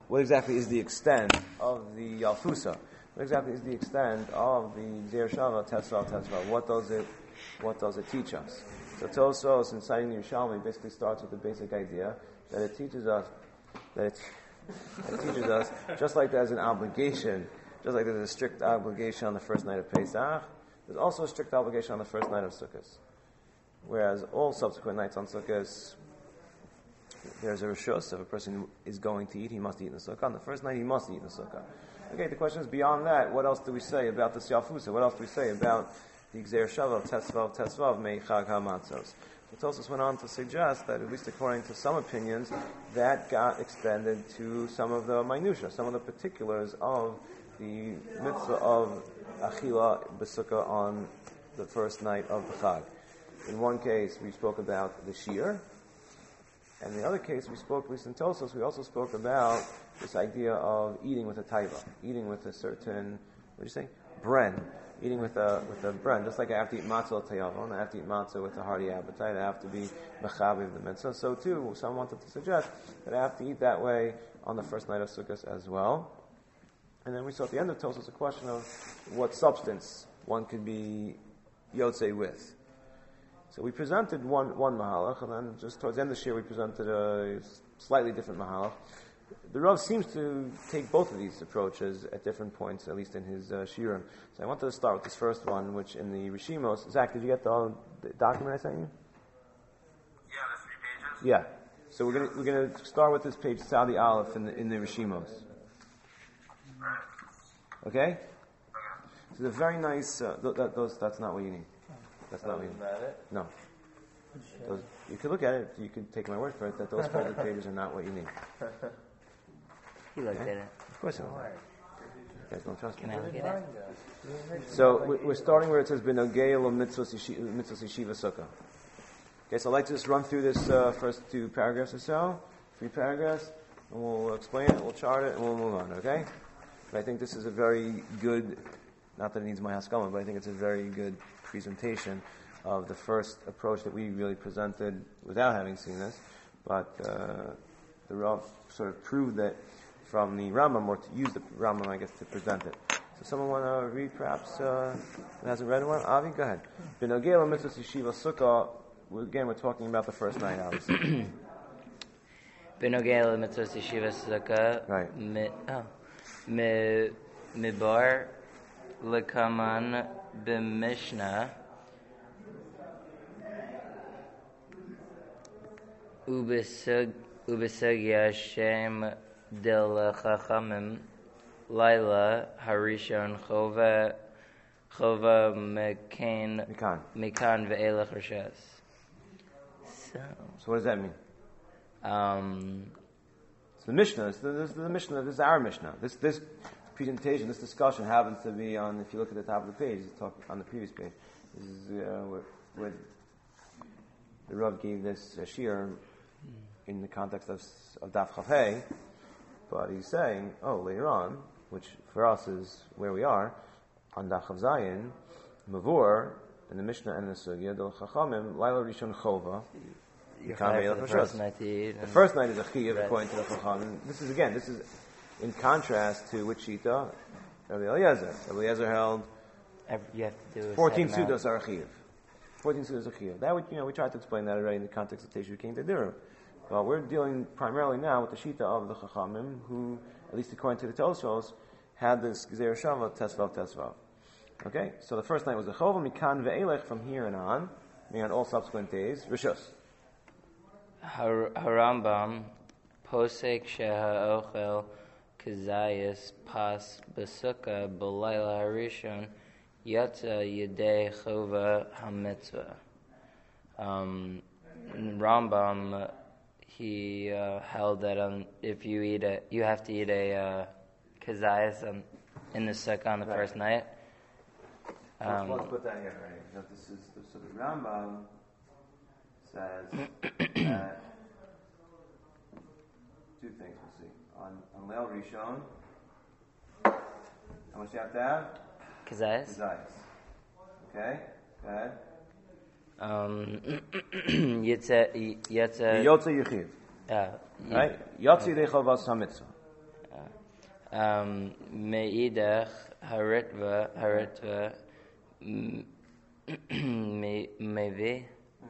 what exactly is the extent of the Yalfusa? What exactly is the extent of the Gzeir Shava Tesvav? What does it teach us? So Tosos in citing the Yerushalmi basically starts with the basic idea that it teaches us just like there's an obligation, just like there's a strict obligation on the first night of Pesach, there's also a strict obligation on the first night of Sukkot. Whereas all subsequent nights on Sukkot, there's a reshus. If a person is going to eat, he must eat in the sukkah. On the first night, he must eat in the sukkah. Okay, the question is, beyond that, what else do we say about the Yalfusa? What else do we say about the Gzeir Shava, Tesvav, Mei Chag HaMatzos? So Tosfos went on to suggest that, at least according to some opinions, that got extended to some of the minutiae, some of the particulars of the mitzvah of Achila B'Sukkah on the first night of the Chag. In one case, we spoke about the Shir, and in the other case, we spoke, at least in Tosfos, we also spoke about this idea of eating with a taiva, eating with a certain, what do you say? Bren. Eating with a bren. Just like I have to eat matzah tayavon, I have to eat matzah with a hearty appetite, I have to be mechaviv the mitzvah. So too, some wanted to suggest that I have to eat that way on the first night of Sukkot as well. And then we saw at the end of Tosfos a question of what substance one could be yotzei with. So we presented one mahalach, and then just towards the end of the year we presented a slightly different mahalach. The Rav seems to take both of these approaches at different points, at least in his shiurim. So I wanted to start with this first one, which in the Rishimos. Zach, did you get the document I sent you? Yeah, the 3 pages. Yeah. So we're gonna start with this page Saudi Aleph in the Rishimos. Okay. So the very nice. That's not what you need. That's not what you need. No. You could look at it. You could take my word for it that those folded pages are not what you need. He looked at it. Of course I will. You guys don't trust me. Can I look at it? So we're starting where it says B'nogei lo mitzvos yeshiva sukkah. Okay, so I'd like to just run through this first 2 paragraphs or so, 3 paragraphs, and we'll explain it, we'll chart it, and we'll move on. Okay? But I think this is a very good, not that it needs my haskama, but I think it's a very good presentation of the first approach that we really presented without having seen this. But the Rav sort of proved that from the Rambam, or to use the Rambam, I guess, to present it. So someone want to read, perhaps, that hasn't read one? Avi, go ahead. B'nogei lo mitzvos yeshiva sukkah. Again, we're talking about the first night, obviously. B'nogei lo mitzvos yeshiva sukkah. Right. Mibar lekaman b'mishnah ubesugya shem del chachamim laila harishon chova mekan ve'elach rishas. So what does that mean? It's the Mishnah. This is the Mishnah. This is our Mishnah. This presentation, this discussion happens to be on. If you look at the top of the page, it's on the previous page. This is where the Rav gave this shir in the context of Daf Chav Hey, but he's saying, later on, which for us is where we are, on Daf Chav Zayin, Mavur, in the Mishnah and the Sugya, Del Chachamim, Laila Rishon Chova. The first night is a chiyuv according to the Chachamim. This is in contrast to which shita? Rabbi Eliezer. Rabbi Eliezer held you have to do 14 sudos are a chiyuv. 14 sudos are a chiyuv. That we tried to explain that already in the context of Teshuv King Tediru. Well, we're dealing primarily now with the shita of the Chachamim, who, at least according to the Tosos, had this Gzeir Shava Tesvav. Okay, so the first night was a chova mikan ve'elech from here and on, meaning on all subsequent days. Rishus. Harambam posek sheha ochel kazayas pas besukkah b'layla harishon yatza yedei chova hamitzvah. Rambam he held that if you you have to eat a kazayas in the sukkah on the first night. Let's put that here, right? Now this is so the Rambam says that 2 things we'll see. On Leil Rishon, how much do you have to have? Kazayas. Okay, go ahead. Yotze Yichiv. Right? Yotze Yidei Chavas HaMitzvah. Meidach haritva maybe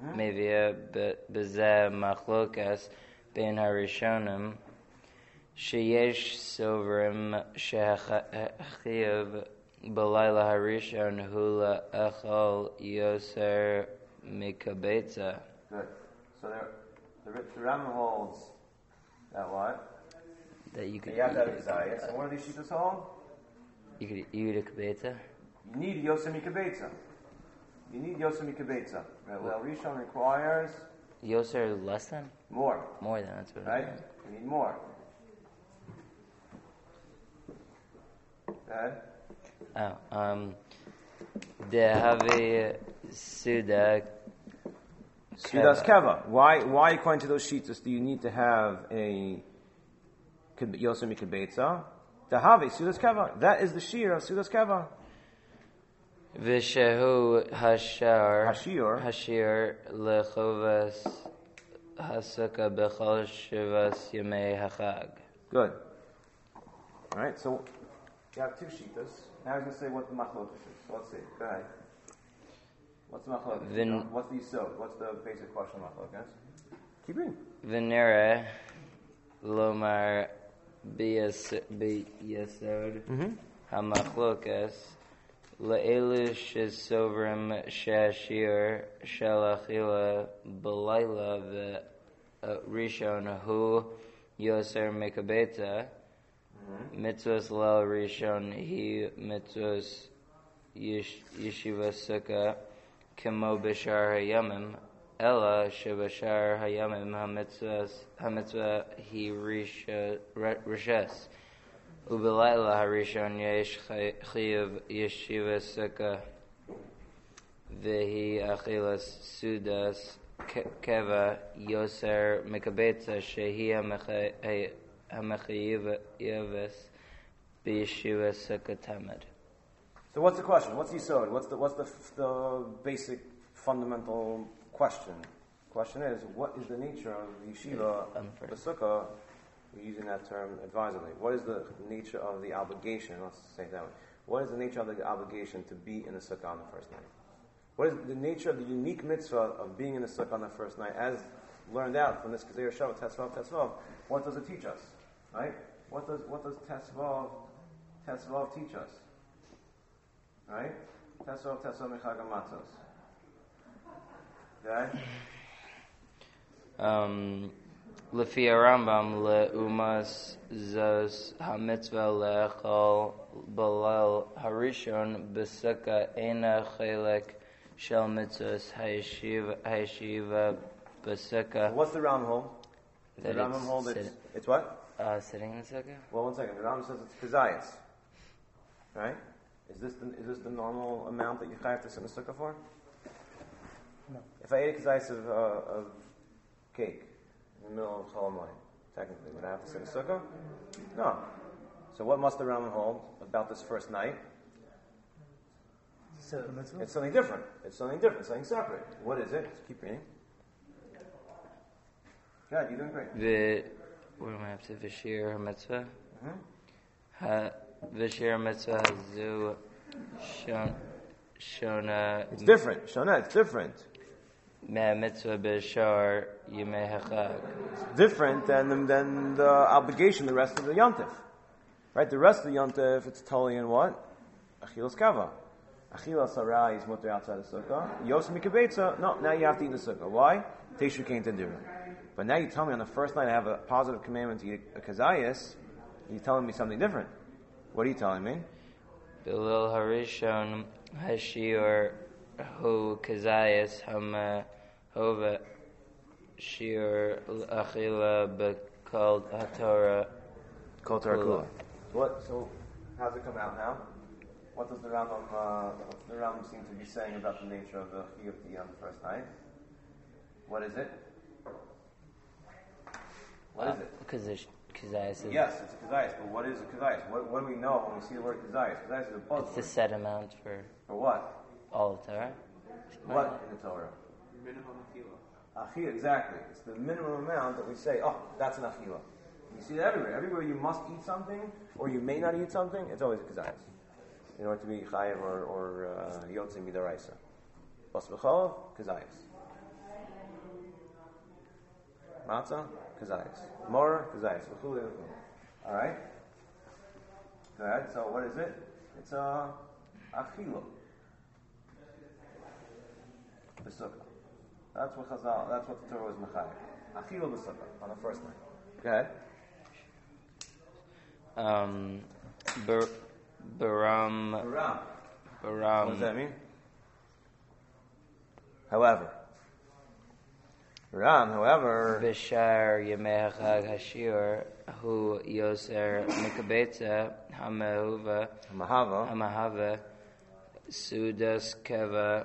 b'zeh machlokas ben harishonim sheyesh sovrim shechachiv b'layla harishon hula echol yoser mikabetza. Good. So the Rambam holds that what? That you could you have to have a desire. So what do these shittas hold? You could eat a kabetza. You need yoser mikabetza. You need yoser mikabetza. Well, Rishon requires Yoser less than? more. More than, that's what Right? You need more. Go ahead. Dehavi Suda Sudas keva. Why according to those shittas do you need to have a yoser mikabetza? Dehavi Sudas keva. That is the shear of Sudas keva. Vishahu Hashir Hashir Lechovas Hasuka Bechol Shivas Yemei Hachag. Good. All right, so you have two shittas. Now I'm going to say what the machlokas is. So let's see. Go ahead. What's the machlokas? What's the yisod? What's the basic question of machlokas? Keep reading. Venera Lomar Biyasod Hamachlokas Le'elu Shesovrim Shashir Shalachila Belayla Rishon Hu Yoser Mikabeta Mitzvahs Lel Rishon Hi Mitzvahs Yeshiva Sukkah Kemo Bishar Hayamim Ella Shebashar Hayamim HaMitzvah Hi Rishes Ubelayla Harishon Yesh Chiyuv Yeshiva Sukkah Vehi Achilas Sudas Keva Yoser Mikabetza Shehi HaMechayiv Yavis B'Yeshiva Sukkah Tamid. So what's the question? What's yisod? What's the basic fundamental question? The question is, what is the nature of the yeshiva, the sukkah? We're using that term advisedly. What is the nature of the obligation? Let's say it that way. What is the nature of the obligation to be in the sukkah on the first night? What is the nature of the unique mitzvah of being in the sukkah on the first night, as learned out from this Kezer Shabbat Tesvav? What does it teach us? Right? What does Tesvav teach us? Right? Tesvav Mechag HaMatzos. Okay? Lefi Rambam leumas zos hamitzvah leechol balal harishon b'sukkah ena chelek shel mitzvos hayeshiva b'sukkah. What's the Rambam hold? The Rambam hold it's what? Sitting in the sukkah. Well, 1 second. The Rambam says it's kazayas. Right? Is this the normal amount that you have to sit in the sukkah for? No. If I ate a kazayas of cake in the middle of Chol Hamoed, technically, would I have to sit in the sukkah? No. So what must the Rambam hold about this first night? It's something different. Something separate. What is it? Just keep reading. God, you're doing great. What am I up to? Vishir HaMitzvah? Vishir HaMitzvah Hazu Shona. It's different. Shona, it's different. Meh Mitzvah B'Shar Yemei Hachag. It's different than the obligation, the rest of the Yontif. Right? The rest of the Yontif, it's totally in what? Achilas Kava. Achilas Sarai is mutter outside the sukkah. Yosem Mikabetza, no, now you have to eat in the sukkah. Why? Teshu Kain Tadira. But now you tell me on the first night I have a positive commandment to eat a kazayas, you're telling me something different. What are you telling me? Bilil Harishon Hashior Hu Kazayas Hova Shiur Achila Bekal HaTorah Kol Torah Kula. What? So, how's it come out now? What does the Rambam seem to be saying about the nature of the chiyuv to eat on the first night? What is it? What is it? Because Kazayas is... Yes, it's a kazayas, but what is a kazayas? What do we know when we see the word kazayas? Kazayas is a buzzword. It's the set amount for what? all of Torah. What in the Torah? Minimum achila. Achila, exactly. It's the minimum amount that we say, oh, that's an achila. You see that everywhere. Everywhere you must eat something, or you may not eat something, it's always a kazayas. In order to be chayiv or yotze midaraisa. Bas b'chol, kazayas. Matzah, kazayas. Mor, kazayas. All right. Go ahead. So what is it? It's a achilo. B'sukkah. That's what the Torah was mechayev. Achilo b'sukkah on the first night. Go ahead. Baram. What does that mean? However. Bishar Yemei Chag Hashir Hu Yoser Mikabetza Hamahava Sudas Keva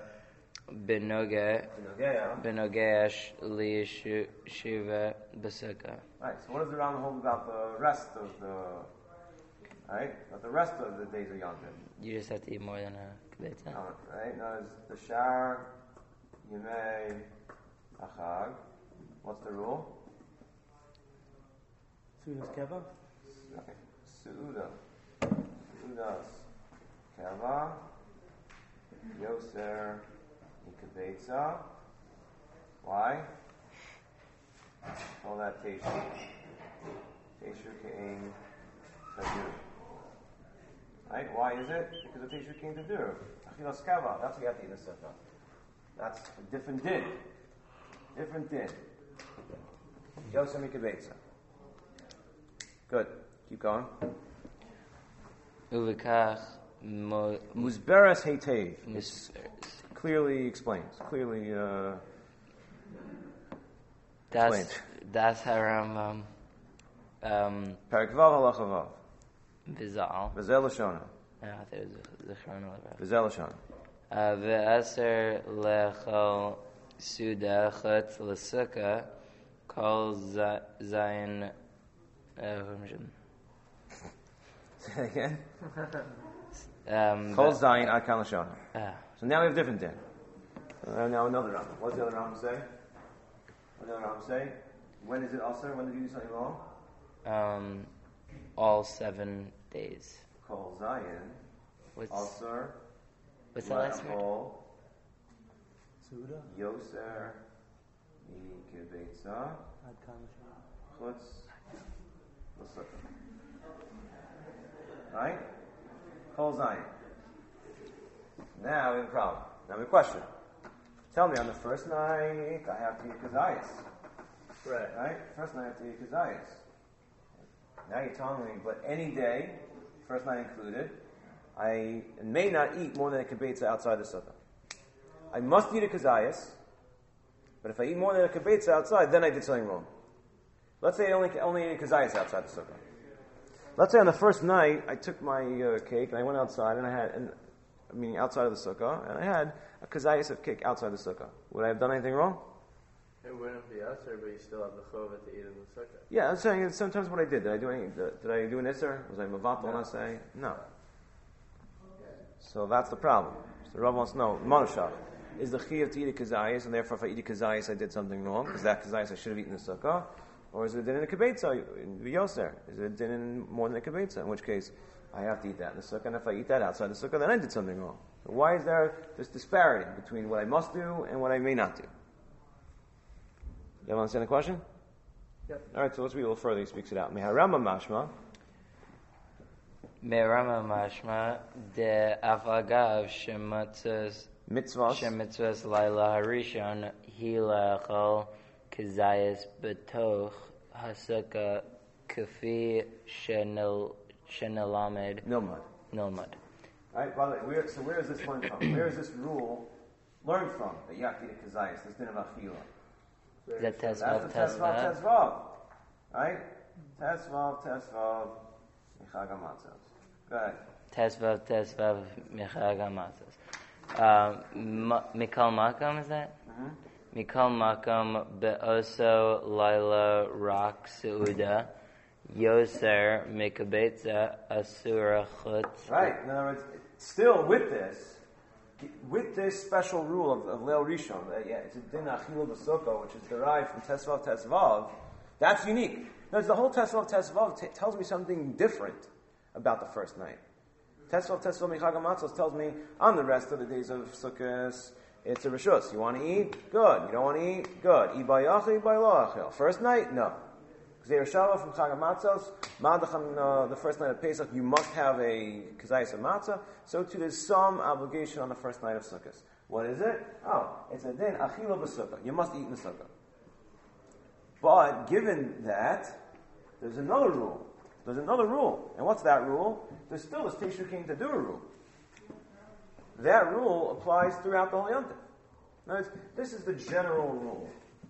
Benogeash Li Shiva Basaka. Right, so what does the Ram hold about the rest of the days of Yom Tov? You just have to eat more than a kabetza. Right, now is the Shar Yemei Achag. What's the rule? Sudas Keva? Okay. Sudas Keva Yoser Ikabetza. Why? Call that Teshu. Teshu Ke'en Tadur. Right? Why is it? Because the Teshu Ke'en Tadur. Achilas Keva. That's what you have to eat in the Sukkah. That's a different din. Different din. Yoser Ikabetza. Good. Keep going. Uvikach Muzberes Heitev. Clearly explains. Clearly explained. Das Haram Perek Vav Halacha Vav. Vizal. V'zel Lashona. I thought it was Zichron Levrav. V'zel Lashona. Ve'aser lechol suda chutz l'sukkah kol zayin. Say that again. Kol Zayin Ad Kan Lashona. So now we have different din. Now another Ram. What does the other Ram say? What does the other Ram say? When is it Aser? When did you do something wrong? All 7 days. Kol Zayin. Aser. What's the last word? Suda? Yoser. Mikebetza. Ad Kan Chutz. L'sukkah. Right? Kol Zayin. Now we have a problem. Now we have a question. Tell me, on the first night, I have to eat kazayas. Right? First night I have to eat kazayas. Now you're telling me, but any day, first night included, I may not eat more than a kibetza outside the sukkah. I must eat a kazayas, but if I eat more than a kibetza outside, then I did something wrong. Let's say I only ate kazayas outside the sukkah. Let's say on the first night, I took my cake and I went outside and I had, meaning outside of the sukkah, and I had a kazayas of cake outside the sukkah. Would I have done anything wrong? It wouldn't be Aser, but you still have the chova to eat in the sukkah. Yeah, I'm saying it's sometimes what I did. Did I do an Isser? Was I Mavatal when I say? No. So that's the problem. So the Rav wants to know, Manushach, is the Chiyav to eat a kazayas, and therefore if I eat a kazayas I did something wrong, because that kazayas I should have eaten in the sukkah? Or is it a din in a kibetza, in Yoser? Is it a din in more than a kibetza? In which case, I have to eat that in the sukkah, and if I eat that outside the sukkah, then I did something wrong. So why is there this disparity between what I must do and what I may not do? You have understand the question? Yep. Alright, so let's read a little further. He speaks it out. Meharama mashma. Meharama mashma de afagav shemitzvos laila harishon hilachol kazayas betoch hasukah kafi shenelamed Nilmad. Alright, by the way, where is this learned from? Where is this rule learned from? That you have to eat a kazayas, this din of achila. Is that That's the Tesvav? Tesvav. Right? Tesvav, Michag HaMatzos. Go ahead. Tesvav, Michag HaMatzos. Mikal Makam, is that? Mikal Makam Be'oso Laila Rak Seuda Yoser Mikabetza Asura Chutz. Right. In other words, still with this special rule of Leil Rishon, it's a din achila b'sukkah, which is derived from Tesvav, that's unique. Notice the whole Tesvav tells me something different about the first night. Tesvav Michag HaMatzos tells me on the rest of the days of Sukkot, it's a reshus. You want to eat? Good. You don't want to eat? Good. Eat by yachid, by lo achil. First night? No. Gzeir Shavah from Chag HaMatzos, Madach the first night of Pesach, you must have a kazayis of matzah. So too, there's some obligation on the first night of Sukkot. What is it? Oh, it's a din achila b'sukkah. You must eat in the sukkah. But given that, there's another rule. And what's that rule? There's still this Teishu King to do a rule. That rule applies throughout the whole Yontif. Now, this is the general rule.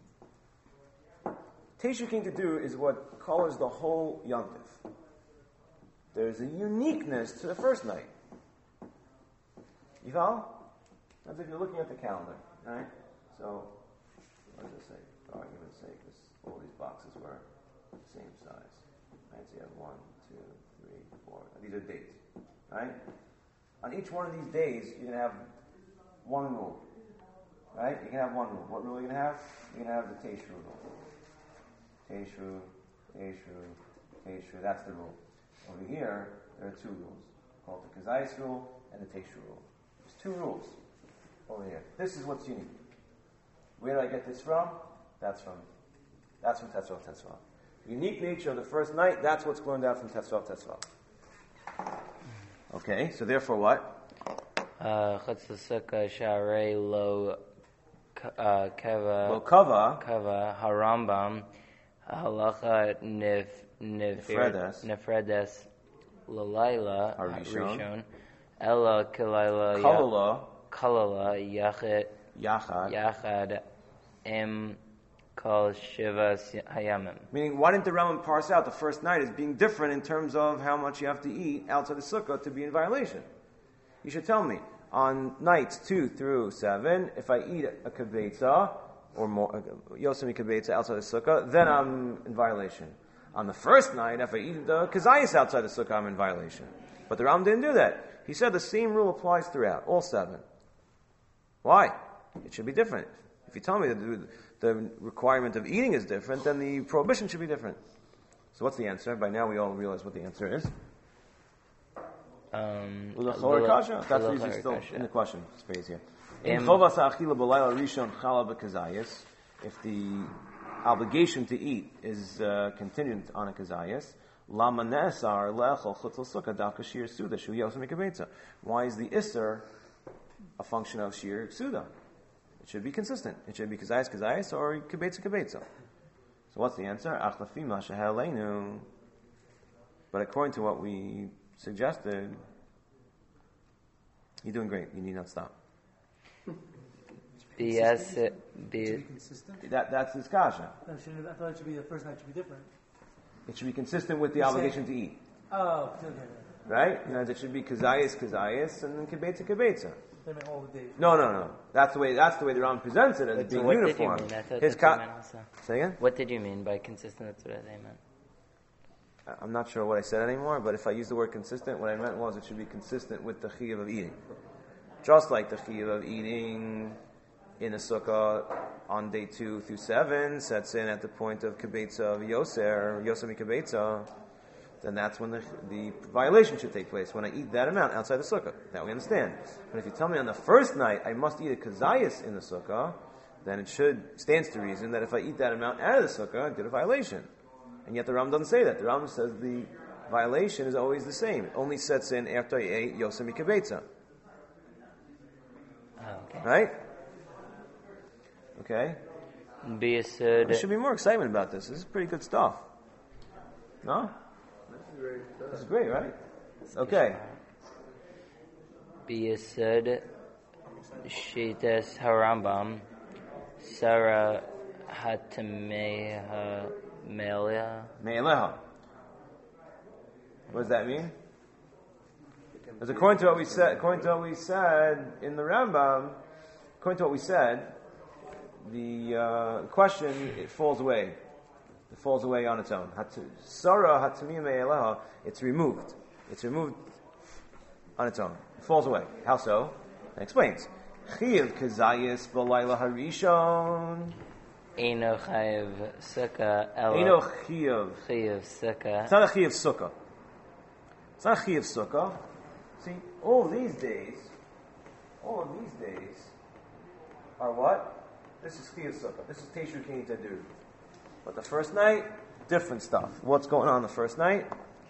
Teishu King to do is what colors the whole Yontif. There's a uniqueness to the first night. You follow? That's if you're looking at the calendar, right? So, what does it say? For argument's sake, all these boxes were the same size. Right? So you have 1, 2, 3, 4. These are days, right? On each one of these days, you're going to have one rule, right? You can have one rule. What rule are you going to have? You're going to have the Teishu rule. Teishu. That's the rule. Over here, there are two rules, called the Kazayis rule and the Teishu rule. There's two rules over here. This is what's unique. Where did I get this from? That's from Tetzvav. The unique nature of the first night, that's what's learned out from Tetzvav. Okay, so therefore what? Chutz Sukkah Sharei Lo Kava Harambam Halacha Nefredes Lalayla Harishon Ella Kilayla Kalala Yachad Im Kol Shivas Hayamim. Meaning, why didn't the Rambam parse out the first night as being different in terms of how much you have to eat outside the sukkah to be in violation? You should tell me, on nights 2 through 7, if I eat a kibetza, or more, Yosemi kibetza outside the sukkah, then I'm in violation. On the first night, if I eat the kazayis outside the sukkah, I'm in violation. But the Rambam didn't do that. He said the same rule applies throughout, all 7. Why? It should be different. If you tell me that the requirement of eating is different, then the prohibition should be different. So what's the answer? By now we all realize what the answer is. That's the reason still in the question phase here. If the obligation to eat is contingent on a kazayas, why is the isser a function of shir suda? It should be consistent. It should be kazayas or kibetza. So what's the answer? But according to what we suggested, you're doing great. You need not stop. Yes, To be consistent? That's this kasha. I thought it should be the first night should be different. It should be consistent with the obligation to eat. Oh, okay. Right? It should be kazayas, and then kibetza. They meant all the days. No. That's the way the Rambam presents it as being what uniform. Did you mean? I thought His that's what you meant also. Say again? What did you mean by consistent? That's what they meant. I'm not sure what I said anymore, but if I use the word consistent, what I meant was it should be consistent with the chiyuv of eating. Just like the chiyuv of eating in a sukkah on day 2 through 7 sets in at the point of kibetza of Yosemi kibetza, then that's when the violation should take place, when I eat that amount outside the sukkah. That we understand. But if you tell me on the first night I must eat a kazayas in the sukkah, then it stands to reason that if I eat that amount out of the sukkah, I did a violation. And yet the Rambam doesn't say that. The Rambam says the violation is always the same. It only sets in after I ate Yosemi kibetza. Okay. Right? Okay? There should be more excitement about this. This is pretty good stuff. No? This is great, right? Okay. Biyasud Shitas Harambam Sarah Hatameha Me'eleha. What does that mean? Because according to what we said in the Rambam, according to what we said, the question, it falls away. It falls away on its own. Sarah Hatamim Me'eleha, it's removed. It's removed on its own. It falls away. How so? It explains. Chiv Kazayis B'Layla Harishon. Eino chayiv sukkah. Eino chiyav. Chayiv sukkah. It's not a chiyav sukkah. It's not a chiyav sukkah. See, all of these days are what? This is chiyav sukkah. This is Teishu Kini Tadur. But the first night, different stuff. What's going on the first night?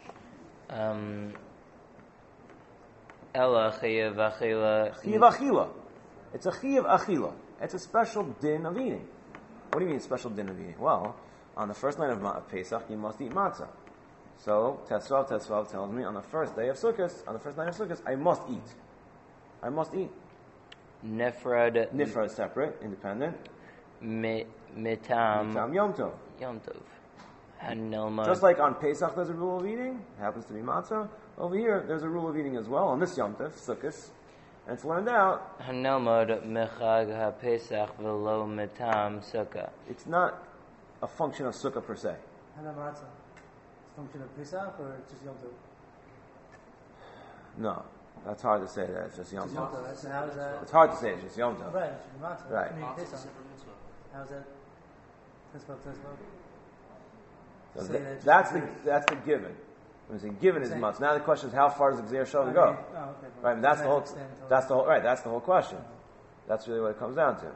Ella chayiv achila. Chiyav achila. It's a chiyav achila. It's a special din of eating. What do you mean special din of eating? Well, on the first night of Pesach, you must eat matzah. So, Tesvav tells me on the first day of Sukkot, on the first night of Sukkot, I must eat. I must eat. Nifrad separate, independent. Mitam Yom Tov. Yom Tov. Hanilma. Just like on Pesach there's a rule of eating, it happens to be matzah. Over here, there's a rule of eating as well on this Yom Tov, Sukkot. And it's learned out. Hanilmod mechag ha-Pesach v'lo mitam sukkah. It's not a function of Sukkah per se. Hana matzah. It's a function of Pesach or just Yom Tov? No, that's hard to say that it's just Yom Just Yom Tov. Tov. So how is that? It's hard to say it's just Yom Tov. Right, it should be matzah. Right. I mean, Pesach. How's that? Tesvav. So Say that it's that's just the given. When we say given is Same. matzah. Now the question is how far does the Gzeir Shava go? Oh, okay. Right, and that's the whole. Extend until- That's the whole. Right, that's the whole question. That's really what it comes down to. Are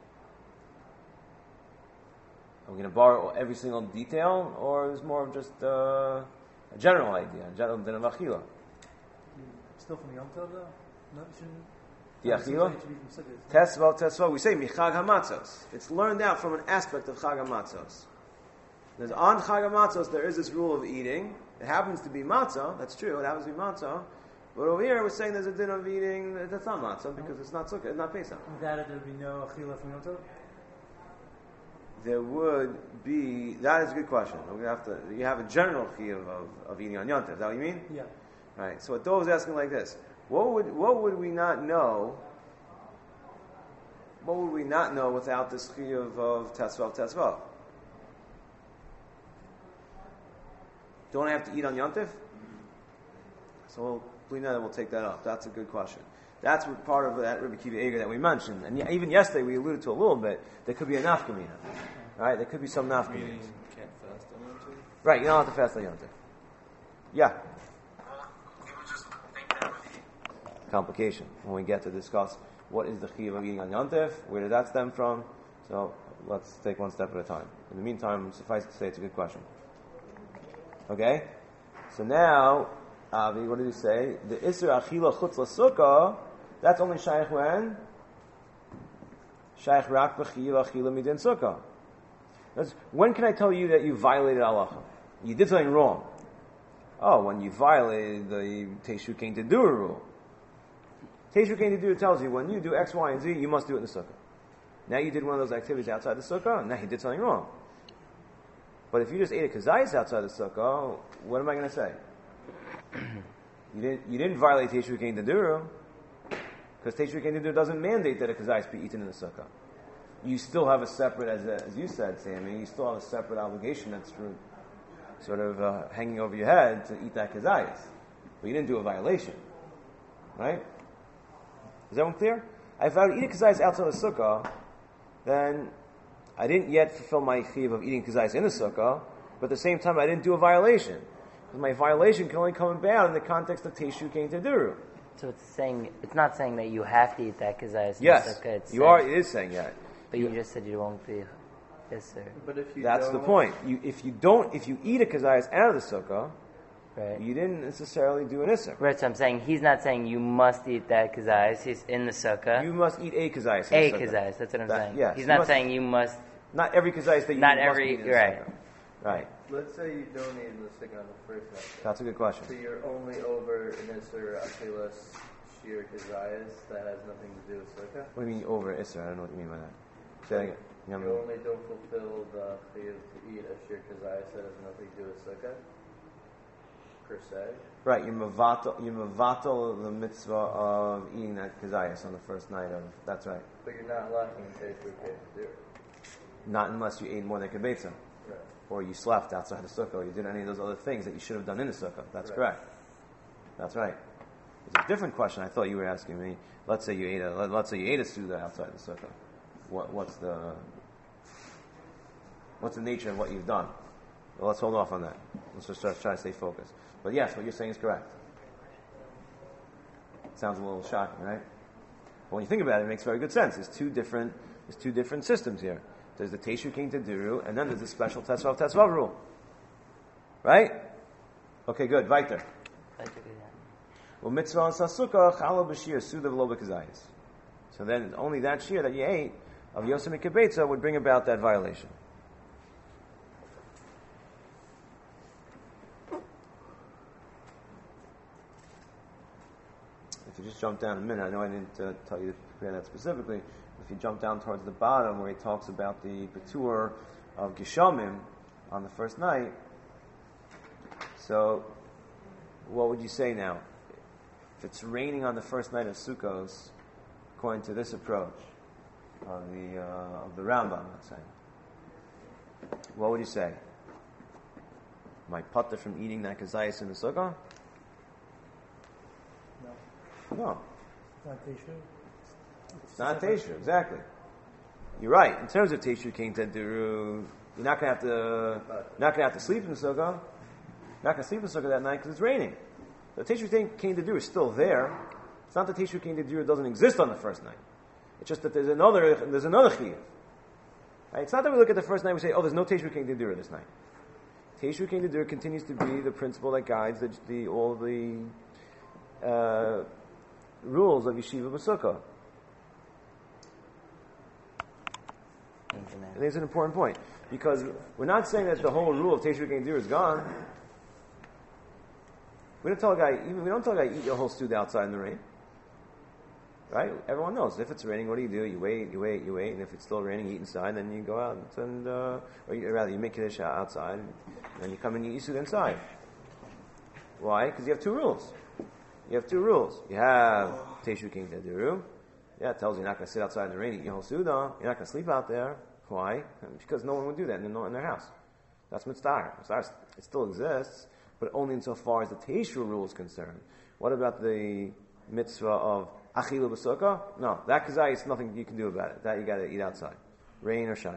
we going to borrow every single detail, or is more of just a general idea, a general din of achila? Still from Yom Tov though? No, it shouldn't. The it seems achila? like it should be from Sukkot. Tesva. We say michag hamatzos. It's learned out from an aspect of chag hamatzos. There's on chag hamatzos there is this rule of eating. It happens to be matzah. That's true. It happens to be matzah. But over here, we're saying there's a din of eating that's not matzah because it's not sukkah, it's not Pesach. Without it, there would be no achila from Yom Tov? There would be. That is a good question. We have to. You have a general chiyuv of eating on Yom Tov. Is that what you mean? Yeah. Right. So what Dov is asking like this: What would we not know? What would we not know without this chiyuv of tesvav? Don't I have to eat on Yom Tov? So we'll take that up. That's a good question. That's what part of that Rebbe Kiva Eger that we mentioned. And even yesterday we alluded to a little bit. There could be a nafkamina. Right? There could be some nafkamina. You can't fast on Yom Tov? Right, you don't have to fast on Yom Tov. Yeah. Well, we would just think that would be Complication. When we get to discuss what is the chiyuv of eating on Yom Tov, where did that stem from? So let's take one step at a time. In the meantime, suffice to say it's a good question. Okay? So now, Avi, what did he say? The Isra Achila Chutz LaSukkah, that's only Shaykh when? Shaykh Rak B'Chiyuv Achila Midin Sukkah. When can I tell you that you violated halacha? You did something wrong. Oh, when you violated the Teishu Kein Tedur rule. Teishu Kein Tedur tells you when you do X, Y, and Z, you must do it in the sukkah. Now you did one of those activities outside the sukkah, now you did something wrong. But if you just ate a kazayis outside the sukkah, what am I going to say? You didn't violate Teishu Kein Tedur, because Teishu Kein Tedur doesn't mandate that a kazayis be eaten in the sukkah. You still have a separate, as you said, Sammy, you still have a separate obligation that's sort of hanging over your head to eat that kazayis. But you didn't do a violation. Right? Is that one clear? If I would eat a kazayis outside the sukkah, then I didn't yet fulfill my chiyuv of eating kazayis in the sukkah, but at the same time I didn't do a violation. Because my violation can only come about in the context of Teishu Kein Teduru. So it's not saying that you have to eat that kazayis in Yes, the sukkah. It's it is saying that. But you just said you won't be Isser. But if you That's the don't- point. If you eat a kazayis out of the sukkah, Right. you didn't necessarily do an isser. Right, so I'm saying he's not saying you must eat that kazayis. He's in the sukkah. You must eat a kazayis. A in the sukkah. kazayis, that's what I'm That- saying. yes, He's you not must- saying you must. Not every kazayis that you Not must every- eat in the right. sukkah. Right. Let's say you don't eat in the sukkah on the first night. That's a good question. So you're only over an Isser Achilas Shir Kazayas that has nothing to do with sukkah? What do you mean over isser? I don't know what you mean by that. Say that again. You only don't fulfill the chiyuv to eat a Shir Kazayas that has nothing to do with sukkah? Per se? Right, you're mavatal the mitzvah of eating that kazayas on the first night of. That's right. But you're not lacking in Teishu Kein Tedur. Not unless you ate more than kibetza, Right. or you slept outside the sukkah, or you did any of those other things that you should have done in the sukkah. That's Right. correct. That's right. It's a different question. I thought you were asking me. Let's say you ate a suda outside the sukkah. What's the What's the nature of what you've done? Well, let's hold off on that. Let's just try to stay focused. But yes, what you're saying is correct. Sounds a little shocking, right? But when you think about it, it makes very good sense. There's two different systems here. There's the Teshu King Tediru, and then there's the special Tesvav rule. Right? Okay, good. Weiter. Well, mitzvah on Sasukkah, chala b'shir, suda v'lo b'kazayis. So then only that shear that you ate of Yosem Kibetza would bring about that violation. If you just jump down a minute, I know I didn't tell you to prepare that specifically. If you jump down towards the bottom where he talks about the Patur of Geshamim on the first night, so what would you say now? If it's raining on the first night of Sukkos, according to this approach of the Rambam, let's say, what would you say? Am I putter from eating that kazayas in the Sukkah? No. It's not Teshu, exactly. You're right. In terms of Teshu King Tediru, you're not going to have to sleep in the Sukkah. You're not going to sleep in the Sukkah that night because it's raining. The Teshu King Tediru is still there. It's not that Teshu King Tediru doesn't exist on the first night. It's just that there's another chiyuv. Right? It's not that we look at the first night and we say, oh, there's no Teshu King Tediru this night. Teshu King Tediru continues to be the principle that guides all the rules of Yeshiva B'Sukkah. I think it's an important point because we're not saying that the whole rule of Teshu King Tediru is gone. We don't tell a guy eat your whole stew outside in the rain. Right? Everyone knows if it's raining, what do? You wait, and if it's still raining, you eat inside. Then you go out you make Kiddush outside, and then you come and you eat Suda inside. Why? Because you have two rules. You have Teshu King Tediru. Yeah, it tells you you're not going to sit outside in the rain, eat your whole Suda. You're not going to sleep out there. Why? Because no one would do that in their house. That's mitzvah. It still exists, but only insofar as the Teshu rule is concerned. What about the mitzvah of Achilu B'Sukkah? No, that kazai is nothing you can do about it. That you got to eat outside, rain or shine.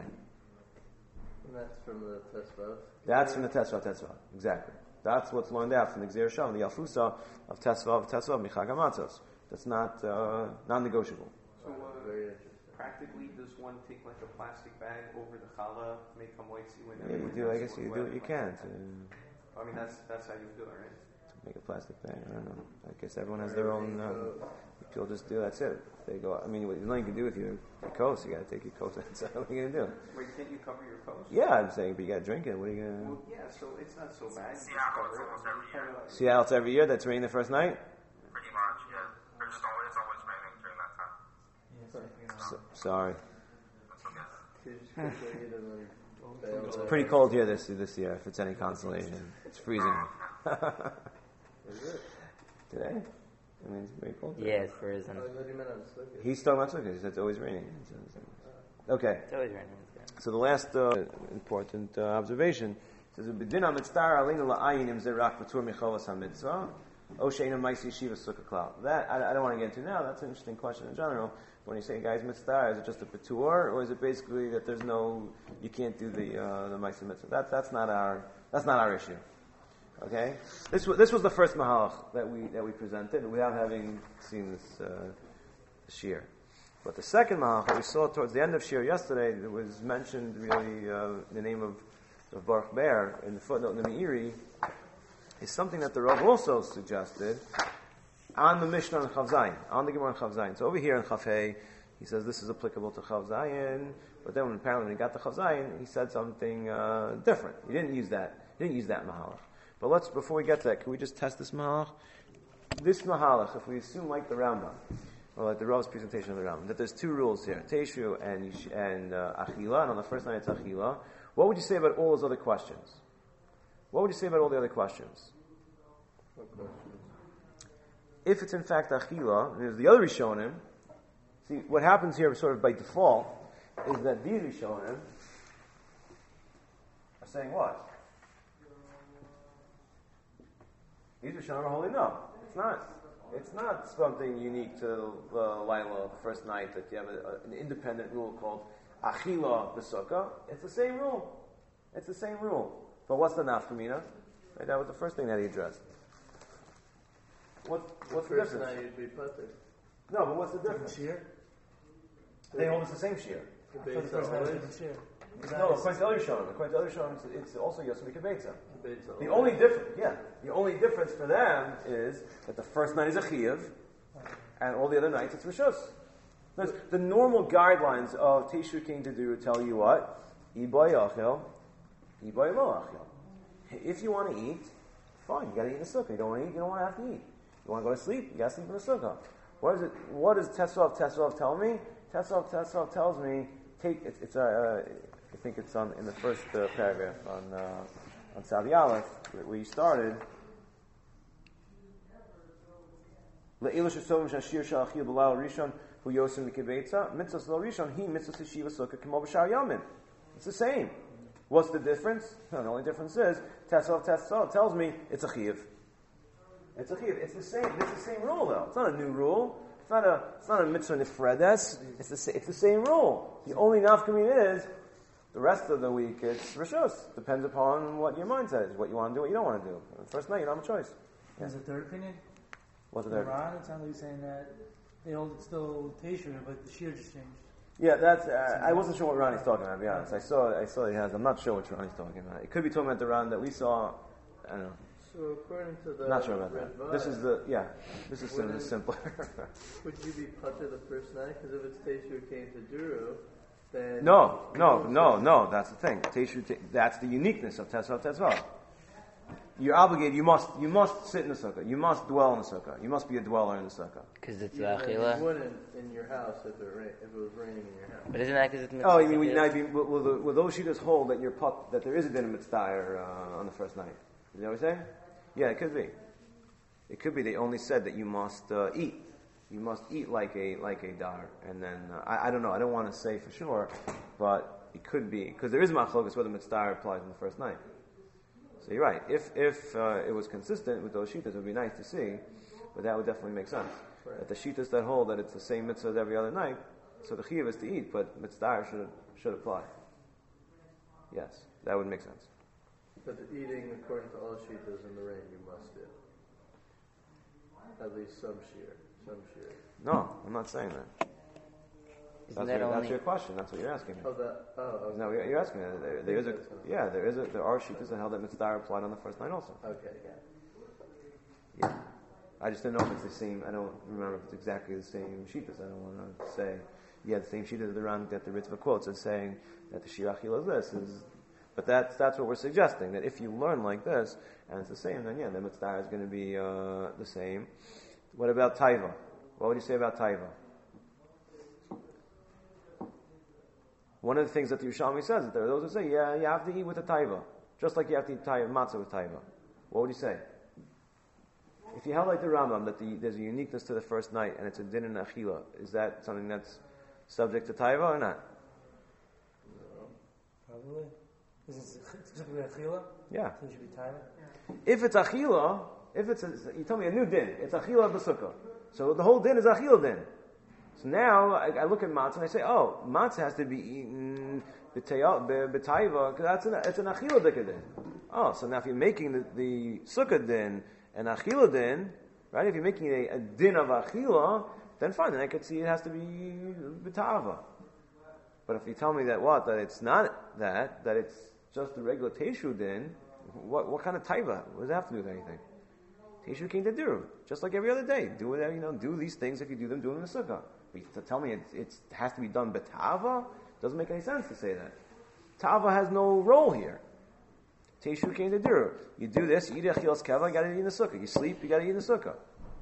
And that's from the Tesvav? That's from the Tesvav, exactly. That's what's learned out from the Gzeir Sham, the Yafusa of Tesvav, Michag HaMatzos. That's not non-negotiable. So, practically, does one take like a plastic bag over the challah, make a moitzi when? Yeah, you do. I guess you do what you can to. I mean, that's how you do it, right? To make a plastic bag. I don't know. I guess everyone has their own. People just do. That's it. They go. I mean, there's nothing you can do with your coast. You got to take your coast outside. What are you gonna do? Wait, can't you cover your coast? Yeah, I'm saying, but you got to drink it. What are you gonna? Well, yeah, so it's not so bad. Seattle, it's every year. That's raining the first night. Pretty much, yeah. It's always raining during that time. Sorry. That's okay. It's pretty cold here this year. If it's any consolation, it's freezing. Is it? Today? I mean, it's very cold. Yeah, it's frozen. What do you mean on Sukkot? He's talking about Sukkot. He said it's always raining. Okay. It's always raining. So the last important observation says, "B'din hamitzvah aleinu la'ayin im zerak v'tur michovas hamitzvah, o she'ena ma'isi yeshiva sukkah klal." That I don't want to get into now. That's an interesting question in general. When you say, guys, mitzvah, is it just a patur, or is it basically that you can't do the ma'isi mitzvah? That's not our issue. Okay, this was the first mahalach that we presented without having seen this shir. But the second mahalach that we saw towards the end of shir yesterday, it was mentioned really the name of Baruch Ber in the footnote in the Meiri, is something that the Rav also suggested on the Mishnah on Chav Zayin, on the Gemara on Chav Zayin. So over here in Chav Hey, he says this is applicable to Chav Zayin, but then when he got to Chav Zayin, he said something different. He didn't use that mahalach. But before we get to that, can we just test this mahalach? This mahalach, if we assume like the Rambam, or like the Rav's presentation of the Rambam, that there's two rules here, Teshu and Achila, and on the first night it's Achila, what would you say about all those other questions? What would you say about all the other questions? What questions? If it's in fact Achila, and there's the other Rishonim, see, what happens here sort of by default is that these Rishonim are saying what? These Rishonim are holding no. It's not something unique to Laila, the first night, that you have an independent rule called Achila B'Sukkah. It's the same rule. It's the same rule. But what's the nafkamina? Right, that was the first thing that he addressed. What's the First difference? night you'd be putter. No, but what's the difference? Shear? They hold it's the same shear. For the first night, it's a different shear. No, according to other Rishonim, it's also Yosem Mikabetza. Beta. The only difference for them is that the first night is a chiyuv, and all the other nights it's rishus. The normal guidelines of Teishu King to do tell you what? Iboy achil, iboy lo achil. If you want to eat, fine, you got to eat in the sukkah. You don't want to eat, you don't want to have to eat. You want to go to sleep, you got to sleep in the sukkah. What does Tesvav tell me? Tesvav tells me I think it's in the first paragraph on Savi Aleph where you started. Le'ilush esovim shashir sha'achil b'lal rishon hu yosim mikibetza mitzvah lo rishon hi mitzvah shiva sukkah k'mo b'shar yamin. It's the same. What's the difference? No, the only difference is Tesvav tells me it's a chiyuv. It's a chiyuv. It's the same. It's the same rule though. It's not a new rule. It's not a mitzvah nifredes. It's the same rule. The only nafkamin is the rest of the week it's rishus. Depends upon what your mind says, what you want to do, what you don't want to do. The first night you don't have a choice. There's a third opinion. What's the third? Iran, it sounds like he's saying that they hold it still Teshuvah, but the shear just changed. Yeah, that's. I wasn't sure what Ronnie's talking about. To be honest, I saw he has. I'm not sure what Ronnie's talking about. It could be talking about the Ron that we saw. I don't know. So according to the Not sure about that. This is simpler. Would you be putter the first night? Because if it's Teshu came to Duru, then No. That's the thing. That's the uniqueness of Tesvav. You're obligated. You must sit in the sukkah. You must dwell in the sukkah. You must be a dweller in the sukkah. Because it's you achila. wouldn't in your house if it was raining in your house. But isn't that because it's Oh, you mitzvah? mean will those sheetahs hold that there is a din of mitzvah on the first night? You know what I'm saying? Yeah, it could be. It could be they only said that you must eat. You must eat like a dar, and then I don't know. I don't want to say for sure, but it could be because there is machlokas whether mitzvah applies on the first night. So you're right. If it was consistent with those shitas, it would be nice to see, but that would definitely make sense. Right. That the shitas that hold that it's the same mitzvah as every other night, so the chiyuv is to eat, but mitzvah should apply. Yes, that would make sense. But the eating, according to all shitas in the rain, you must do. At least some shear. No, I'm not saying that. That's your question. That's what you're asking me. Okay. No, you're asking me. There are shitas that held that mitzvah applied on the first night also. Okay, Yeah. I just don't know if it's the same. I don't remember if it's exactly the same shitas. I don't want to say, the same shitas that the Ritva quotes as saying that the shirachil is this. But that's what we're suggesting, that if you learn like this, and it's the same, then the mitzvah is going to be the same. What about taiva? What would you say about taiva? One of the things that the Yerushalmi says, that there are those who say, you have to eat with a taiva, just like you have to eat matzah with taiva. What would you say? If you held like the Rambam, that there's a uniqueness to the first night, and it's a din and achila, is that something that's subject to taiva or not? Probably. Is it specifically achila? Yeah. So it should be timer? If it's achila, you tell me a new din, it's achila b'sukkah. So the whole din is achila din. So now I look at matzah and I say, matzah has to be eaten b'taiva because it's an achila din. Oh, so now if you're making the sukkah din and achila din, right? If you're making a din of achila, then fine. Then I could see it has to be b'tava. But if you tell me that it's not that it's just the regular teshu din, what kind of taiva? What does that have to do with anything? Teshu came to do just like every other day. Do whatever do these things. If you do them in the sukkah. But to tell me it has to be done betava doesn't make any sense to say that. Tava has no role here. Teshu came to do. You do this, you eat achilas keva, you got to eat in the sukkah. You sleep, you got to eat in the sukkah.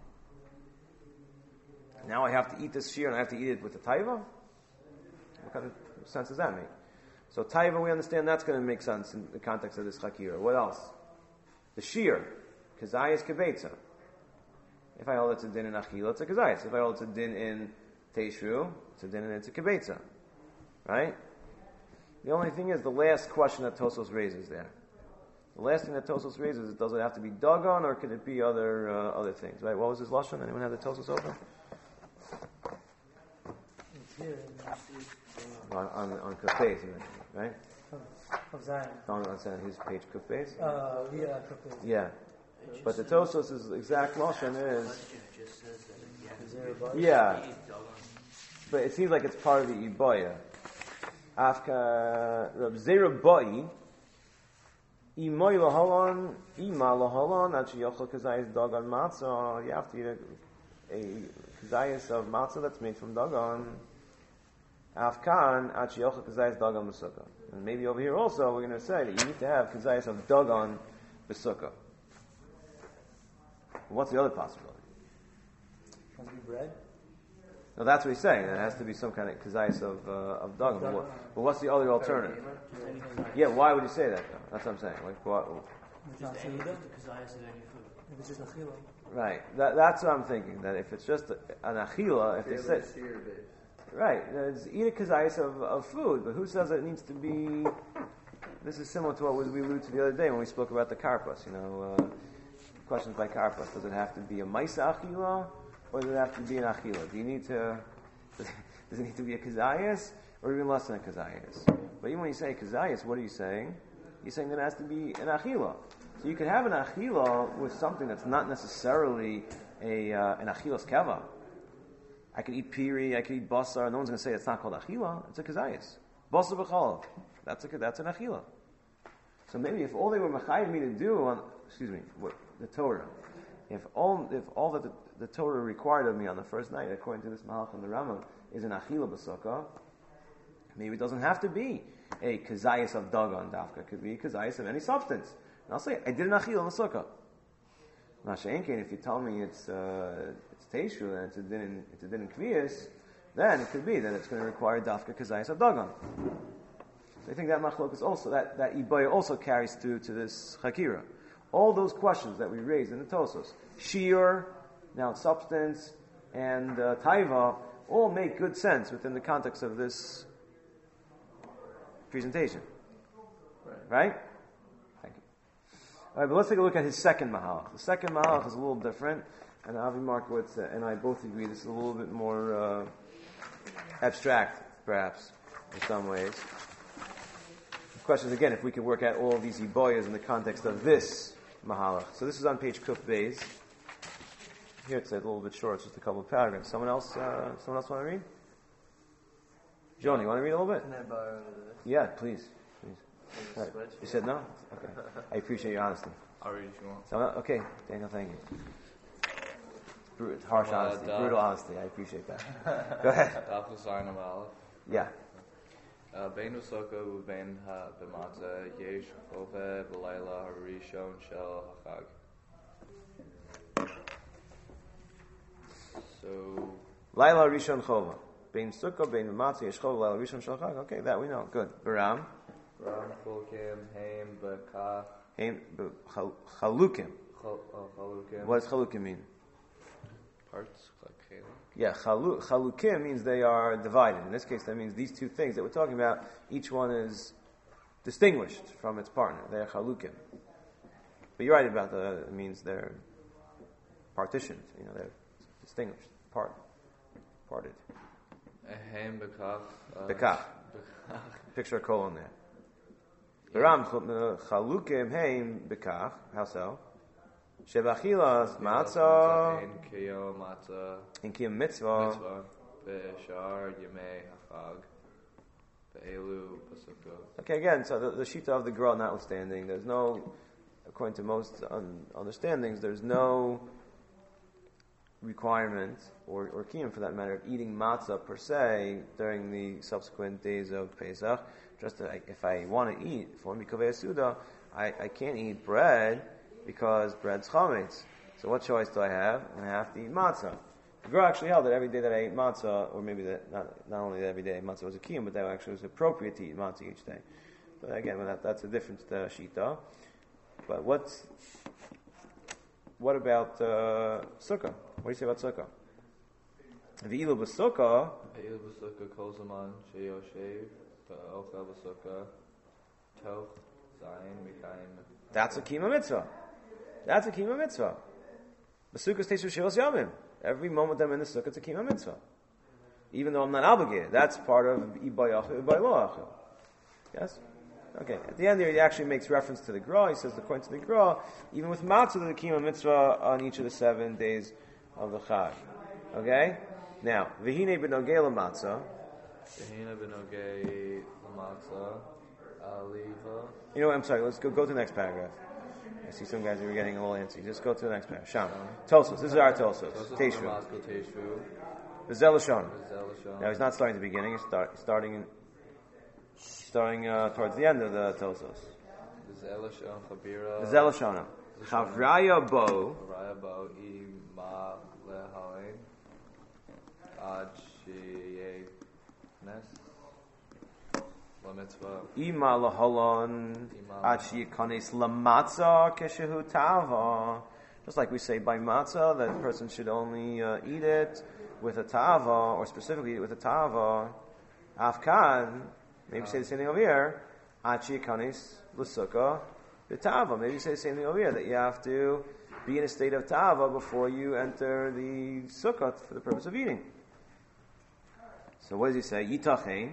Now I have to eat this shear and I have to eat it with the taiva? What kind of sense does that make? So taiva, we understand that's going to make sense in the context of this chakira. What else? The shear, kazayas kebetza. If I hold it's a din in achila, it's a kazayas. If I hold it's a din in teshu, it's a din and it's a kebetza. Right? The only thing is the last question that Tosos raises there. The last thing that Tosos raises is, does it have to be dagon or could it be other things? Right? What was his lashon? Anyone have the Tosos open? It's here. On Kafes, right? of Zion. On his page Kuf base. Yeah, Kufay. Yeah. But the Tosfos' exact lashon is. Is there a bus? Yeah. But it seems like it's part of the Iboya. Afka Rab Zera Bai. Imoy lahalon, ima lahalon, that you yochel kazayis dagan matzah. You have to eat a kazayis of matzah that's made from dagan. Afkan, at yochel kazayis dagan b'sukkah. And maybe over here also we're going to say that you need to have kazayis of dagan b'sukkah. What's the other possibility? Can it be bread? No, that's what he's saying. There has to be some kind of kazayis of dagan. But what's the other alternative? Yeah, why would you say that though? That's what I'm saying. Like, what? It's not Seudah? If it's just Achila. Right. That's what I'm thinking. That if it's just an achila, if they say right, it's eat a kazayis of food, but who says it needs to be? This is similar to what we alluded to the other day when we spoke about the karpas. Questions by karpas. Does it have to be a maisa achila, or does it have to be an achila? Do you need to? Does it need to be a kazayis, or even less than a kazayis? But even when you say kazayis, what are you saying? You're saying that it has to be an achila. So you could have an achila with something that's not necessarily an achilas keva. I could eat piri, I could eat basar. No one's going to say it's not called achila. It's a kazayis. Basar b'chalav. That's an achila. So maybe if all they were mechayiv me to do the Torah, if all that the Torah required of me on the first night, according to this Mahalach and the Rambam, is an achila b'sukkah, maybe it doesn't have to be a kazayis of dagan dafka. It could be a kazayis of any substance. And I'll say, I did an achila in the sukkah. Masha'enkein, if you tell me it's teishu and it's a din in kviyas, then it could be that it's going to require dafka kazayis of dagan. So I think that machlok is also, that ibaya also carries through to this chakira. All those questions that we raised in the Tosos, shiur, now substance, and taiva, all make good sense within the context of this presentation. Right? Thank you. All right, but let's take a look at his second mahalach. The second mahalach is a little different, and Avi Markowitz and I both agree this is a little bit more abstract, perhaps, in some ways. The question is, again, if we can work out all of these iboyas in the context of this mahalach. So this is on page Kuf Beis. Here it's a little bit short, it's just a couple of paragraphs. Someone else want to read? John, you want to read a little bit? Can I borrow this? Yeah, please. Right. Switch? You said no? Okay. I appreciate your honesty. I'll read if you want. So, okay, Daniel, thank you. Harsh honesty, brutal honesty. I appreciate that. Go ahead. Daf Zayin Aleph. Yeah. Bein Usoka ubein b'matzah yesh chove b'layla harishon shel hachag. So, Laila Rishon Chova. Bein Sukkah, Bein Matzah, Yesh Chova, Laila Rishon Shel Chag. Okay, that we know. Good. Baram. Ram Chulkim, Haim, Bekach, Haim, Chalukim. Chalukim. What does Chalukim mean? Parts, like Chaluk. Yeah, Chalukim means they are divided. In this case, that means these two things that we're talking about, each one is distinguished from its partner. They are Chalukim. But you're right about it means they're partitioned. They're distinguished, parted. Haim, Bekach. Bekach. Picture a colon there. Baram chalukim heim bekach. How so? Shevachilas matzah In Kiyom Matzah. in kiyum mitzvah. Be'eshar Yemei Hachag. Be'elu Pasukah. Okay, again, so the shita of the Gra notwithstanding, there's no, according to most understandings, there's no requirement, or kiyum for that matter, of eating matzah per se during the subsequent days of Pesach. Just if I want to eat, for Mikovei Suda, I can't eat bread because bread's chametz. So what choice do I have? I have to eat matzah. The Gra actually held that every day that I ate matzah, or maybe that not only that every day matzah was a kiyum, but that actually was appropriate to eat matzah each day. But again, that's a different shita. But what about sukkah? What do you say about sukkah? V'ilu b'sukkah. Be'elu Pasukah Kol Zaman Sheyoshev. Be'ochel Pasukah. Toch Zayin Mikayim. That's a kima mitzvah. That's a kima mitzvah. The sukkah stays for Shilas Yamim. Every moment I'm in the sukkah, it's a kima mitzvah. Even though I'm not obligated. That's part of Ibayachil, Ibayloachil. Yes? Okay, at the end there, he actually makes reference to the Gra. He says, according to the Gra, even with matzah, there's a kiyum mitzvah on each of the 7 days of the Chag. Okay? Now, v'hine b'nogei l'matzah. V'hina b'nogei l'matzah, aliva. You know what, I'm sorry, let's go to the next paragraph. I see some guys who are getting a little antsy. Just go to the next paragraph. Sham. Tosos. This is our Tosos. Teshu. Maskal Teshu. V'zel Lashon. Zelashon. Now, he's not starting at the beginning. He's starting towards the end of the Tosos. Zelashon Chabira. V'zel Lashon. Chavraya bo. Raya bo ima lehain. Ad sheyenes. La mitzvah. Ima laholon ad sheyikanes lamatzah keshehu tava. Just like we say by matzah, that the person should only eat it with a tava, or specifically eat it with a tava. Afkan, maybe say the same thing over here. Ad sheyikanes l'sukkah b'tava. Maybe say the same thing over here, that you have to be in a state of tava before you enter the sukkah for the purpose of eating. So what does he say? Yitachein.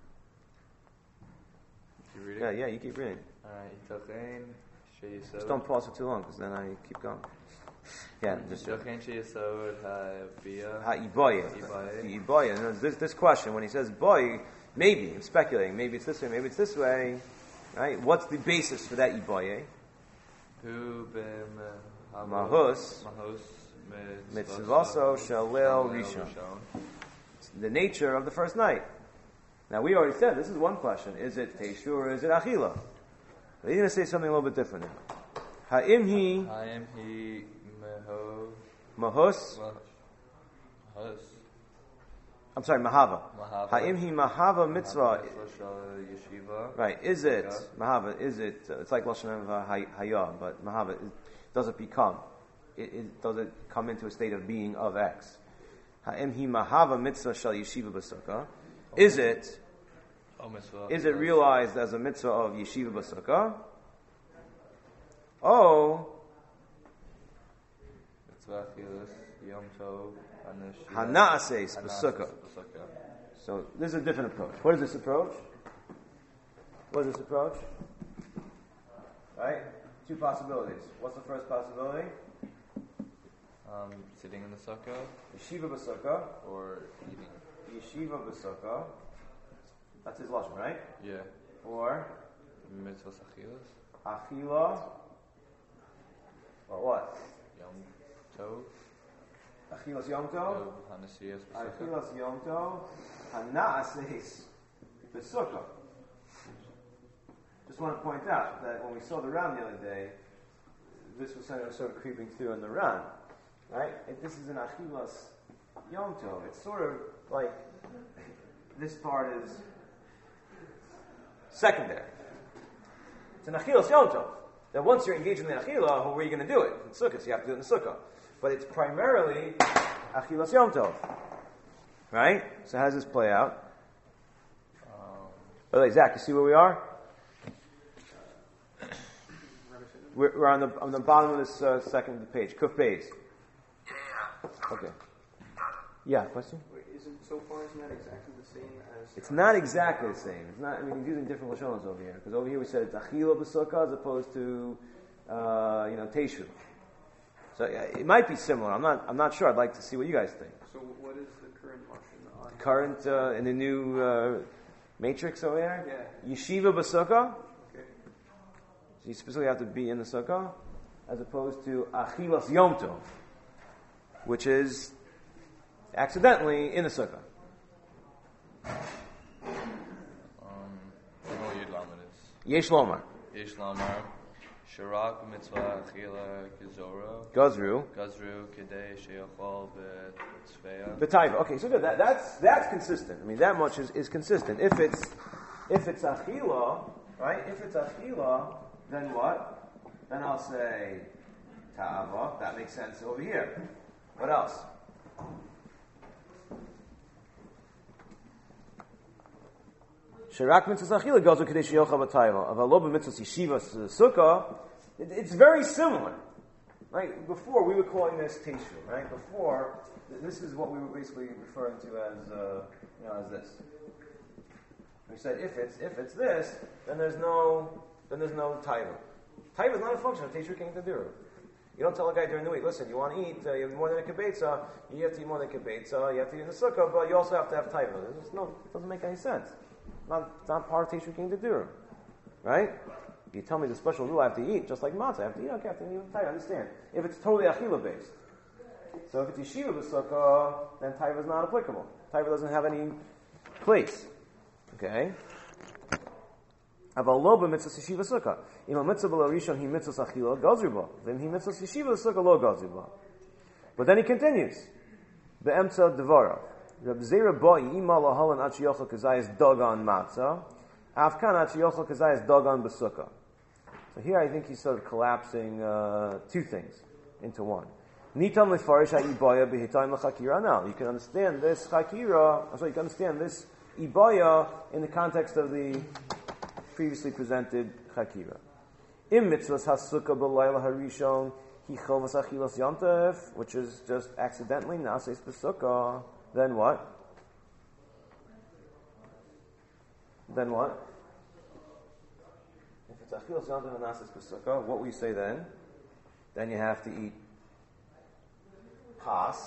You read it? Yeah, you keep reading. Alright, Yitachein Just sheyisod. don't pause for too long, because then I keep going. Yeah, just Yitachein sheyisod ha'biyah. Ha'iboya. You know, this question, when he says boy, maybe, I'm speculating, maybe it's this way, maybe it's this way, right? What's the basis for that iboye? Hu b'm Mahus, mitzvaso shalil rishon. The nature of the first night. Now, we already said, this is one question. Is it Teshu or is it Achila? But he's going to say something a little bit different now. Ha'im Ha'im hi meho mahus. mahus. I'm sorry, mahava. Mahava. Ha'im mahava mitzvah. Yeshiva. Right, is it, mahava, is it, it's like Lashon Haya, but mahava, does it become? Does it come into a state of being of X? Ha'im hi mahava mitzvah shal yeshiva b'sukkah. Is it realized as a mitzvah of yeshiva b'sukkah? Oh, Mitzvah chilas yom tov hana'ases b'sukkah. So this is a different approach. What is this approach? Right? 2 possibilities. What's the first possibility? Sitting in the sukkah Yeshiva b'sukkah. or eating. Yeshiva b'sukkah. That's his lashon, right? Yeah. Or Mitzvah achilas achila. Or what? yom tov. Achilas yom tov. Hanasiyas b'sukkah. Achilas yom tov. Hana'ases b'sukkah. Just want to point out that when we saw the Ran the other day, this was sort of creeping through in the Ran, right? This is an achilas yom tov. It's sort of like this part is secondary. It's an achilas yom tov. That once you're engaged in the achila, where are you going to do it? In sukkah, so you have to do it in the sukkah. But it's primarily achilas yom tov, right? So how does this play out? By the way, Zach, you see where we are? We're on the bottom of this second page. Kuf Beis. Okay. Yeah, question? Wait, isn't that exactly the same as? It's not exactly the same. It's not. I mean, he's using different lashonos over here, because over here we said it's achila b'sukkah as opposed to teshu. So it might be similar. I'm not sure. I'd like to see what you guys think. So what is the current lashon on? Current in the new matrix over here. Yeah. Yeshiva b'sukkah. Okay. So you specifically have to be in the sukkah, as opposed to achilas yom tov, which is accidentally in the sukkah. Yud Lamed is Yesh lomar. Yesh Lamar Sharak Mitzvah Achila Gizoro Gazru. Gazru Kedei Sheyochol B'Tzveya. B'taiva. Okay, so good. That's consistent. I mean, that much is consistent. If it's achila, right? If it's achila, then what? Then I'll say ta'ava. That makes sense over here. What else? Shirak mitzvah achila goes with kadei sheyocha b'taiva. Avalo b'mitzvah yeshiva sukkah. It's very similar. Right? Before we were calling this teshu. Right? Before this is what we were basically referring to as as this. We said if it's this, then there's no taiva. Taiva is not a function of Teshuvah King Tadiru. You don't tell a guy during the week, listen, you want to eat, you have more than a kibetza, you have to eat more than a kibetza, you have to eat in the sukkah, but you also have to have taiva. It doesn't make any sense. It's not part of Teshuvah King Tadiru. Right? If you tell me the special rule I have to eat, just like matzah, I have to eat, okay, I have to eat taiva, I understand. If it's totally achila based. So if it's yeshiva b'sukkah, then taiva is not applicable. Taiva doesn't have any place. Okay? Aval lo b'mitzvah yeshiva sukkah. Imo mitzvah b'lo rishon hi mitzvah achila gazriba. Then hi mitzvah yeshiva sukkah lo gazriba. But then he continues. Be'emtza devara. Reb Zera ba'i ima lahalan at sheyochel kazayas dagan matzah. Afkan at sheyochel kazayas dagan b'sukkah. So here I think he's sort of collapsing two things into one. Nitam lefarish ha'ibaya b'hitayim l'chakira. Now, you can understand this chakira, you can understand this ibaya in the context of the previously presented chakira. Im mitzvahs hasukkah b'layla harishon hi chovas achilas yontev, which is just accidentally nases b'sukkah. Then what? If it's achilas yontev and nases b'sukkah, what will you say then? Then you have to eat pas.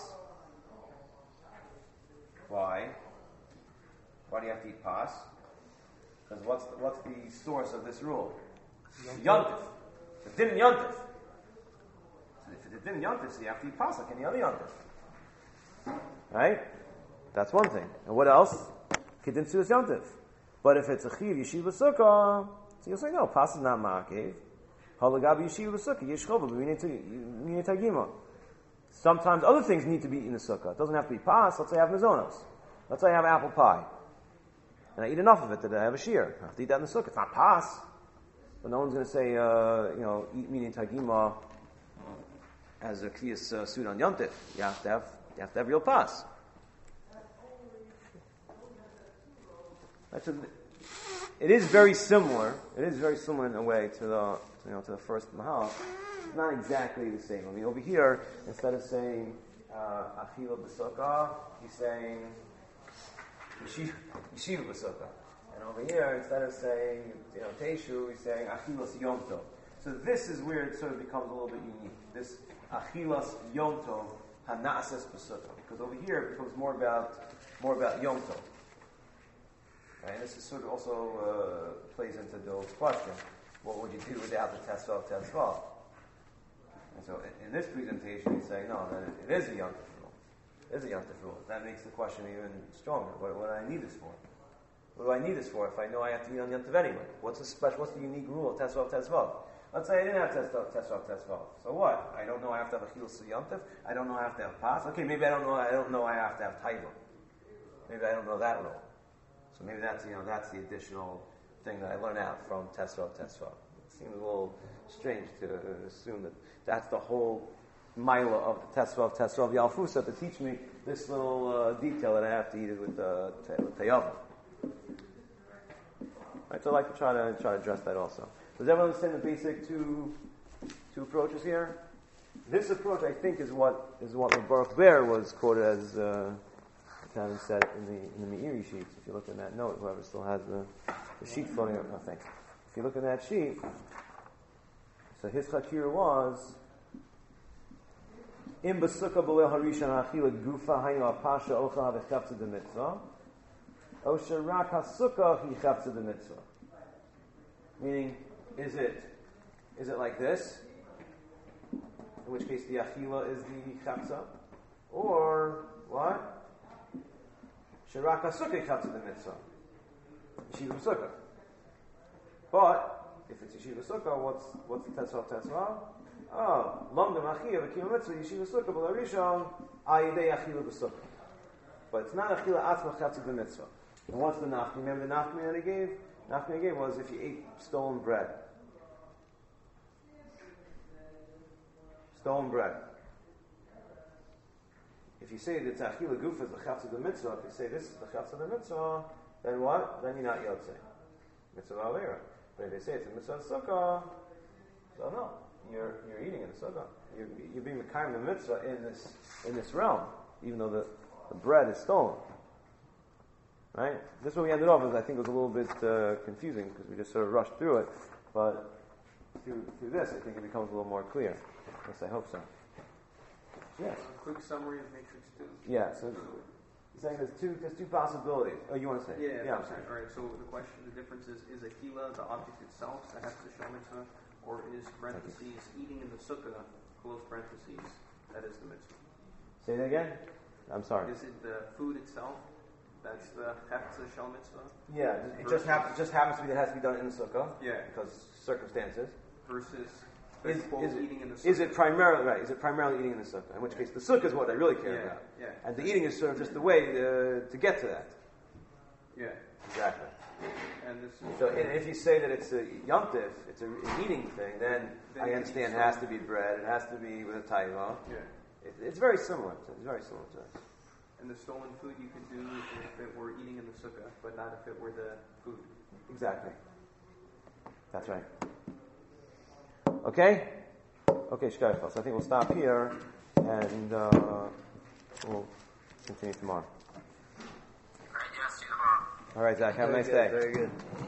Why? Why do you have to eat pas? Because what's the source of this rule? Yontif. It's din yontif. So if it's din yontif, so you have to eat pas like any other yontif. Right? That's one thing. And what else? Kedin suas yontif. But if it's a chiv yeshiva sukkah, so you'll say no, pas is not ma'akev. Halagabi yeshiva sukkah yeshchova b'minei tagima. Sometimes other things need to be in the sukkah. It doesn't have to be pas. Let's say I have mazonos. Let's say I have apple pie. And I eat enough of it that I have a shear. I have to eat that in the sukkah. It's not pas. But no one's going to say, eat meaning tagima as a kriyas suit on yontif. You have to have real pas. It is very similar. It is very similar in a way to the first mahal. It's not exactly the same. I mean, over here, instead of saying achila b'sukkah, he's saying yeshiva b'sukkah. And over here, instead of saying teishu, he's saying achilas yom tov. So this is where it sort of becomes a little bit unique. This achilas yom tov hanases b'sukkah, because over here it becomes more about yom tov. Okay, and this is sort of also plays into Bill's question: what would you do without the tesvav? And so in this presentation, he's saying, no, that it is a yontif rule. It is a yontif rule. That makes the question even stronger. What do I need this for? What do I need this for if I know I have to eat on yontif anyway? What's the unique rule of tesvav? Let's say I didn't have tesvav. So what? I don't know I have to have a chilus yontif. I don't know I have to have pas. Okay, maybe I don't know I have to have taiva. Maybe I don't know that rule. So maybe that's the additional thing that I learn out from tesvav. It seems a little strange to assume that that's the whole mila of the tesvav yalfusa to teach me this little detail that I have to eat it with tayava. Right, so I'd like to try to address that also. Does everyone understand the basic two approaches here? This approach, I think, is what Baruch Ber was quoted as. Kevin said in the Meiri sheets. If you look in that note, whoever still has the sheet floating up, no thanks. If you look in that sheet, so his chakir was im b'sukkah b'leil harishan ha'achila gufa haynu apasha ocha v'chapsa d'mitzvah o sherak ha'sukkah hi chapsa d'mitzvah. Meaning, is it like this? In which case the achila is the chapsa, or what? Sherak ha'sukkah hi chapsa d'mitzvah. Yeshiva sukkah. But if it's yeshiva sukkah, what's the tesvav? Oh, lomdem achiyah v'kiyam mitzvah yeshiva sukkah b'larishon ayidei achila b'sukkah. But it's not achila atzma chatzik b'mitzvah. And what's the nachmi? Remember the nachmi that he gave? Nachmi he gave was if you ate stolen bread. Stolen bread. If you say that it's achila gufa is the chatzik b'mitzvah, if you say this is the chatzik b'mitzvah, then what? Then you're not yotzei. Mitzvah avera. But if they say it's a mitzvah sukkah, so no, you're eating in the sukkah. You're being mekayim the mitzvah in this realm, even though the bread is stolen. Right? This is where we ended off. I think it was a little bit confusing because we just sort of rushed through it. But through this, I think it becomes a little more clear. At least I hope so. Yes. Quick summary of Matrix 2. Yeah. So he's saying there's two possibilities. Oh, you want to say? Yeah. I'm sorry. All right. So the difference is akila the object itself that has the shel mitzvah, or is parentheses eating in the sukkah close parentheses that is the mitzvah? Say that again. I'm sorry. Is it the food itself? That's the hefza shel mitzvah. Yeah, it just happens to be that it has to be done in the sukkah. Yeah. Because circumstances. Versus eating in the sukkah. Is it primarily right? Is it primarily eating in the sukkah? In which case, the sukkah is what I really care about. Yeah. And the eating is sort of just the way to get to that. Yeah. Exactly. And this is So if you say that it's a yomtiv, it's an eating thing, then I understand it has to be bread. It has to be with a taiva. Yeah. It's very similar. It's very similar to that. And the stolen food you could do if it were eating in the sukkah, but not if it were the food. Exactly. That's right. Okay? Okay, Shkayfel. So I think we'll stop here and we'll continue tomorrow. All right, Zach. Have a nice day. Very good.